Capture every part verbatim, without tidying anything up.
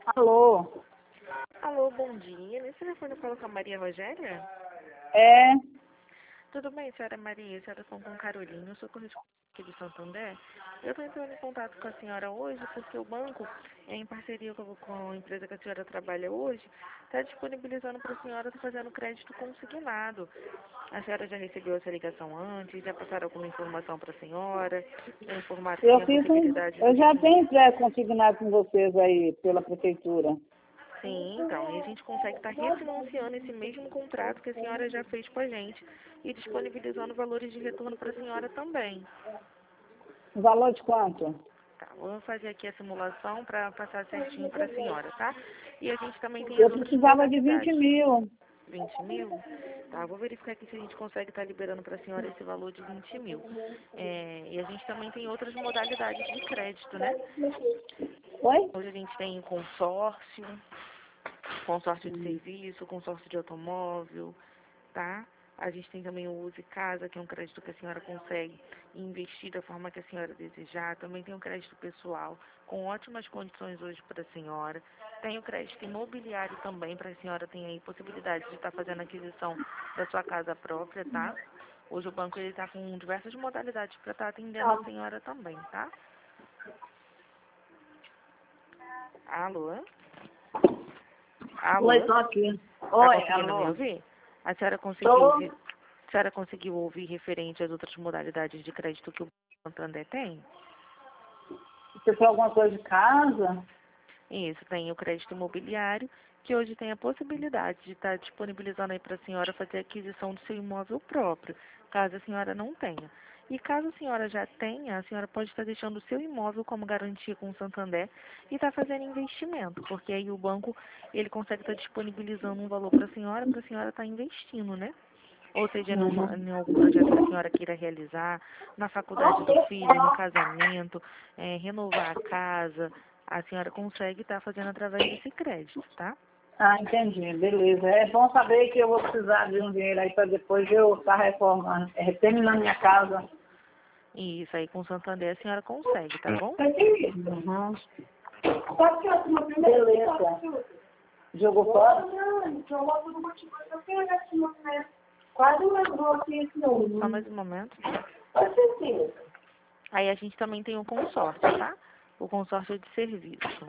Alô? Alô, bom dia. Nesse telefone eu falo com a Maria Rogéria? É, Tudo bem, senhora Maria? A senhora falou com Carolina, eu sou correspondente aqui de Santander. Eu estou entrando em contato com a senhora hoje porque o banco, em parceria com com a empresa que a senhora trabalha hoje, está disponibilizando para a senhora estar fazendo crédito consignado. A senhora já recebeu essa ligação antes? Já passaram alguma informação para a senhora? Já informaram que eu tem a fiz um, possibilidade eu do já senhor? tenho pré-consignado com vocês aí pela prefeitura. Sim, então, e a gente consegue estar refinanciando esse mesmo contrato que a senhora já fez com a gente e disponibilizando valores de retorno para a senhora também. O valor de quanto? Tá, vou fazer aqui a simulação para passar certinho para a senhora, tá? E a gente também tem Eu as outras precisava de vinte modalidades. mil. vinte mil? Tá, vou verificar aqui se a gente consegue estar liberando para a senhora esse valor de vinte mil. É, e a gente também tem outras modalidades de crédito, né? Oi? Hoje a gente tem consórcio, consórcio de serviço, consórcio de automóvel, tá? A gente tem também o Use Casa, que é um crédito que a senhora consegue investir da forma que a senhora desejar. Também tem o crédito pessoal, com ótimas condições hoje para a senhora. Tem o crédito imobiliário também, para a senhora ter aí possibilidade de estar fazendo a aquisição da sua casa própria, tá? Hoje o banco ele está com diversas modalidades para estar atendendo a senhora também, tá? Alô? Oi, Alô? tô aqui. Tá Oi, conseguindo me alô? ouvir? A senhora conseguiu Tô. ouvir? A senhora conseguiu ouvir referente às outras modalidades de crédito que o Santander tem? Você foi alguma coisa de casa? Isso, tem o crédito imobiliário, que hoje tem a possibilidade de estar disponibilizando aí para a senhora fazer a aquisição do seu imóvel próprio, caso a senhora não tenha. E caso a senhora já tenha, a senhora pode estar deixando o seu imóvel como garantia com o Santander e estar fazendo investimento, porque aí o banco ele consegue estar disponibilizando um valor para a senhora, para a senhora estar investindo, né? Ou seja, numa, Uhum. em algum projeto que a senhora queira realizar, na faculdade do filho, no casamento, eh, renovar a casa, a senhora consegue estar fazendo através desse crédito, tá? Ah, entendi, beleza. É bom saber que eu vou precisar de um dinheiro aí para depois eu estar reformando, é, terminando minha casa. E isso aí com o Santander a senhora consegue, tá bom? Uhum. Beleza. Jogou fora? Quase lembrou aqui esse Só número. mais um momento, tá? Com certeza. Aí a gente também tem o consórcio, tá? O consórcio de serviço.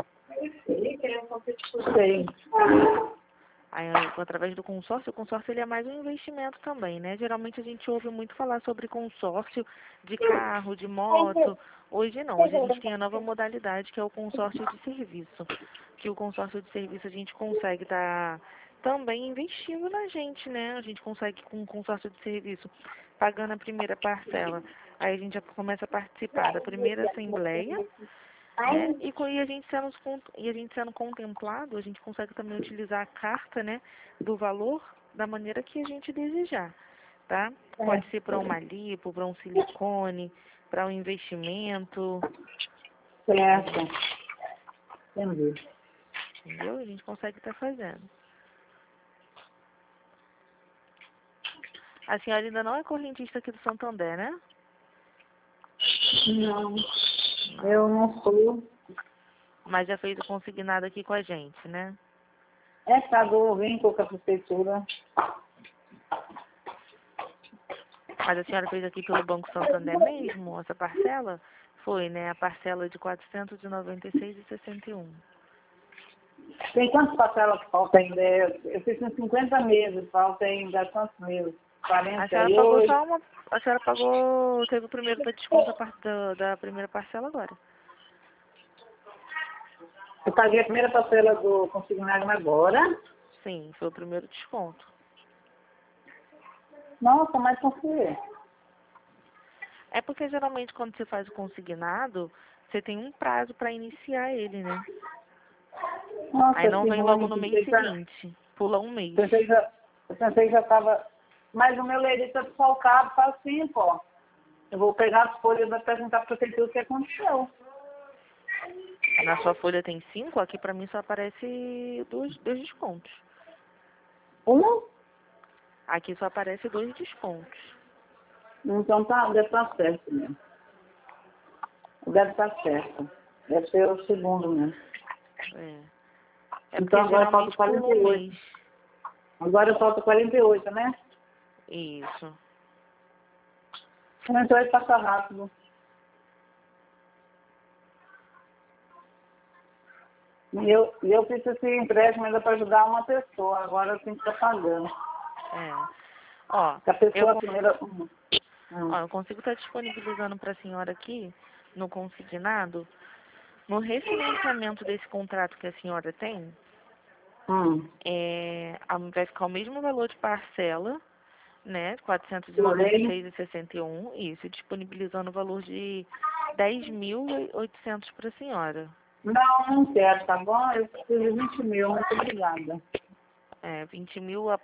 Sei. Aí, através do consórcio, o consórcio ele é mais um investimento também, né? Geralmente a gente ouve muito falar sobre consórcio de carro, de moto. Hoje não, hoje a gente tem a nova modalidade que é o consórcio de serviço. Que o consórcio de serviço a gente consegue estar também investindo na gente, né? A gente consegue com o consórcio de serviço, pagando a primeira parcela. Aí a gente já começa a participar da primeira assembleia, né? E, co- e a gente sendo, con- e a gente sendo contemplado, a gente consegue também utilizar a carta, né, do valor da maneira que a gente desejar, tá? É, Pode ser para uma lipo, para um silicone, para um investimento, certo. Entendi. entendeu? A gente consegue estar fazendo. A senhora ainda não é correntista aqui do Santander, né? Não, Não. eu não sou. Mas já fez o consignado aqui com a gente, né? É, pagou, vem com a prefeitura. Mas a senhora fez aqui pelo Banco Santander mesmo, essa parcela? Foi, né? A parcela de quatrocentos e noventa e seis reais e sessenta e um. Tem quantas parcelas que falta ainda? Eu fiz com cinquenta meses, falta ainda quantos meses? A quarenta senhora e pagou oito. só uma. A senhora pagou. Teve o primeiro da desconto da, par- da, da primeira parcela agora. Eu paguei a primeira parcela do consignado agora. Sim, foi o primeiro desconto. Nossa, mas confia. É porque geralmente quando você faz o consignado, você tem um prazo para iniciar ele, né? Aí Nossa, não que vem logo ruim. no mês Pensei que já, seguinte. Pula um mês. pensei que já, eu pensei que já estava... Mas o meu leite está desfalcado, faz assim, pô. Eu vou pegar as folhas e vou perguntar para a prefeitura o que aconteceu. Na sua folha tem cinco, aqui pra mim só aparece dois, dois descontos. Um? Aqui só aparece dois descontos. Então tá, deve estar certo mesmo. Deve estar certo. Deve ser o segundo mesmo. É. É porque Então agora falta geralmente pula quarenta e um oito. mês. Agora falta quarenta e oito, né? Isso. quarenta e oito passa rápido. E eu, e eu fiz esse empréstimo ainda para ajudar uma pessoa. Agora eu tenho que estar pagando. É. Ó, Se a pessoa eu, primeira... Hum. ó, Hum. eu consigo estar disponibilizando para a senhora aqui, no consignado, no refinanciamento desse contrato que a senhora tem, Hum. é, a- vai ficar o mesmo valor de parcela, né? quatrocentos e noventa e Porém, seis reais e sessenta e um, isso, disponibilizando o valor de dez mil e oitocentos para a senhora. não, não quero, tá bom? Eu preciso de vinte mil. Muito obrigada. É, vinte mil a